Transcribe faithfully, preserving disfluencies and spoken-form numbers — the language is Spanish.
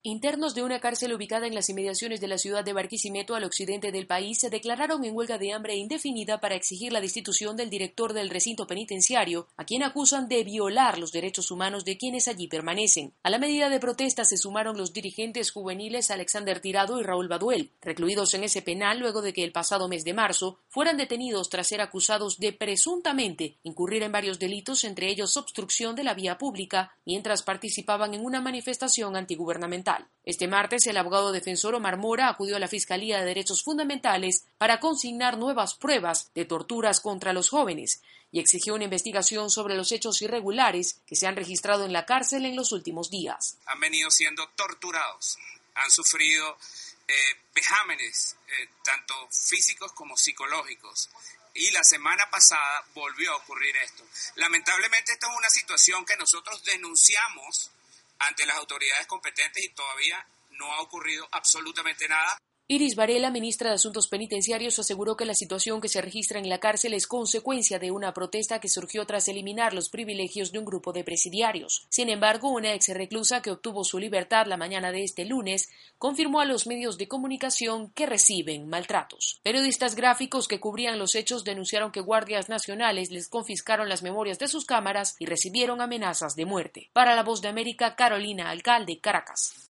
Internos de una cárcel ubicada en las inmediaciones de la ciudad de Barquisimeto, al occidente del país, se declararon en huelga de hambre indefinida para exigir la destitución del director del recinto penitenciario, a quien acusan de violar los derechos humanos de quienes allí permanecen. A la medida de protesta se sumaron los dirigentes juveniles Alexander Tirado y Raúl Baduel, recluidos en ese penal luego de que el pasado mes de marzo fueran detenidos tras ser acusados de presuntamente incurrir en varios delitos, entre ellos obstrucción de la vía pública, mientras participaban en una manifestación antigubernamental. Este martes, el abogado defensor Omar Mora acudió a la Fiscalía de Derechos Fundamentales para consignar nuevas pruebas de torturas contra los jóvenes y exigió una investigación sobre los hechos irregulares que se han registrado en la cárcel en los últimos días. Han venido siendo torturados, han sufrido eh, vejámenes, eh, tanto físicos como psicológicos. Y la semana pasada volvió a ocurrir esto. Lamentablemente, esta es una situación que nosotros denunciamos ante las autoridades competentes y todavía no ha ocurrido absolutamente nada. Iris Varela, ministra de Asuntos Penitenciarios, aseguró que la situación que se registra en la cárcel es consecuencia de una protesta que surgió tras eliminar los privilegios de un grupo de presidiarios. Sin embargo, una ex reclusa que obtuvo su libertad la mañana de este lunes confirmó a los medios de comunicación que reciben maltratos. Periodistas gráficos que cubrían los hechos denunciaron que guardias nacionales les confiscaron las memorias de sus cámaras y recibieron amenazas de muerte. Para La Voz de América, Carolina Alcalde, Caracas.